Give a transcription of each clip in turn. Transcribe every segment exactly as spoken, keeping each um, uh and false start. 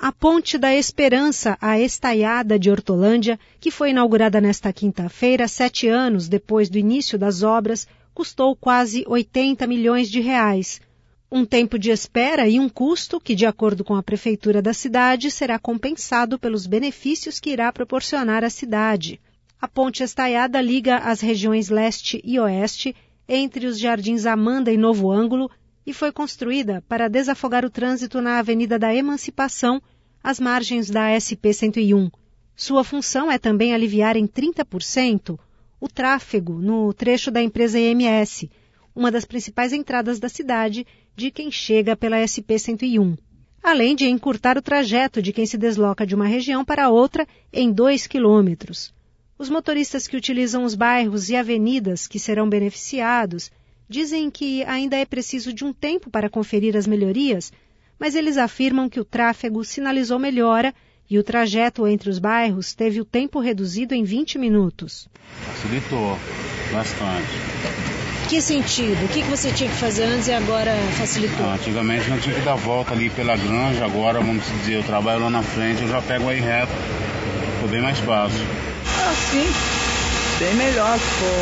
A Ponte da Esperança, a Estaiada de Hortolândia, que foi inaugurada nesta quinta-feira, sete anos depois do início das obras, custou quase oitenta milhões de reais. Um tempo de espera e um custo que, de acordo com a Prefeitura da cidade, será compensado pelos benefícios que irá proporcionar à cidade. A Ponte Estaiada liga as regiões leste e oeste, entre os Jardins Amanda e Novo Ângulo, e foi construída para desafogar o trânsito na Avenida da Emancipação, às margens da S P cento e um. Sua função é também aliviar em trinta por cento o tráfego no trecho da empresa I M S, uma das principais entradas da cidade de quem chega pela S P cento e um, além de encurtar o trajeto de quem se desloca de uma região para outra em dois quilômetros. Os motoristas que utilizam os bairros e avenidas que serão beneficiados dizem que ainda é preciso de um tempo para conferir as melhorias, mas eles afirmam que o tráfego sinalizou melhora e o trajeto entre os bairros teve o tempo reduzido em vinte minutos. Facilitou bastante. Que sentido? O que você tinha que fazer antes e agora facilitou? Ah, antigamente não tinha que dar volta ali pela granja, agora, vamos dizer, eu trabalho lá na frente, eu já pego aí reto, ficou bem mais fácil. Ah, sim, bem melhor,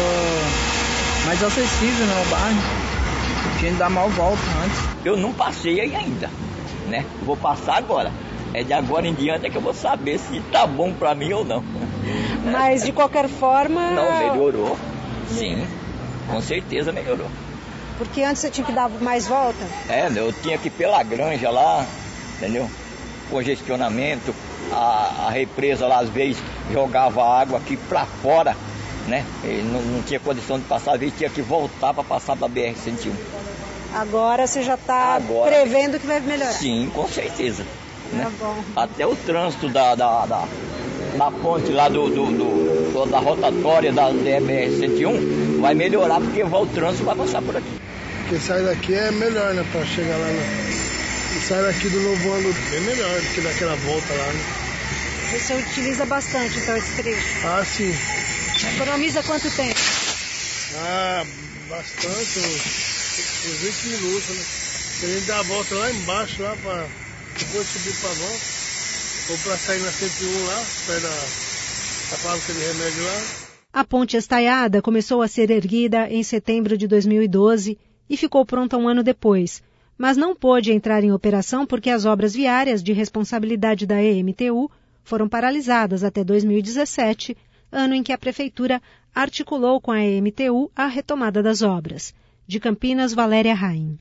ficou mais acessível no bairro, tinha que dar mal volta antes. Eu não passei aí ainda, né? Vou passar agora. É de agora em diante é que eu vou saber se tá bom pra mim ou não. Mas de qualquer forma... Não, melhorou. Sim, com certeza melhorou. Porque antes você tinha que dar mais volta? É, eu tinha que ir pela granja lá, entendeu? Congestionamento, a, a represa lá às vezes jogava água aqui pra fora, né? E não, não tinha condição de passar, às vezes tinha que voltar para passar pra B R cento e um. Agora você já está prevendo que vai melhorar? Sim, com certeza. Né? Tá bom. Até o trânsito da, da, da, da ponte lá do, do, do, da rotatória da B R cento e um vai melhorar porque o trânsito vai passar por aqui. Porque sair daqui é melhor, né? Para chegar lá na... E sair daqui do Novo Ângulo é melhor do que daquela volta lá, né? Você utiliza bastante então esse trecho? Ah, sim. Economiza quanto tempo? Ah, bastante, uns, uns vinte minutos, né? Se a gente dá a volta lá embaixo, lá para depois subir para volta, ou para sair na cento e um lá, perto da, da fábrica de remédio lá. A Ponte Estaiada começou a ser erguida em setembro de dois mil e doze e ficou pronta um ano depois, mas não pôde entrar em operação porque as obras viárias de responsabilidade da E M T U foram paralisadas até dois mil e dezessete, ano em que a Prefeitura articulou com a E M T U a retomada das obras. De Campinas, Valéria Raim.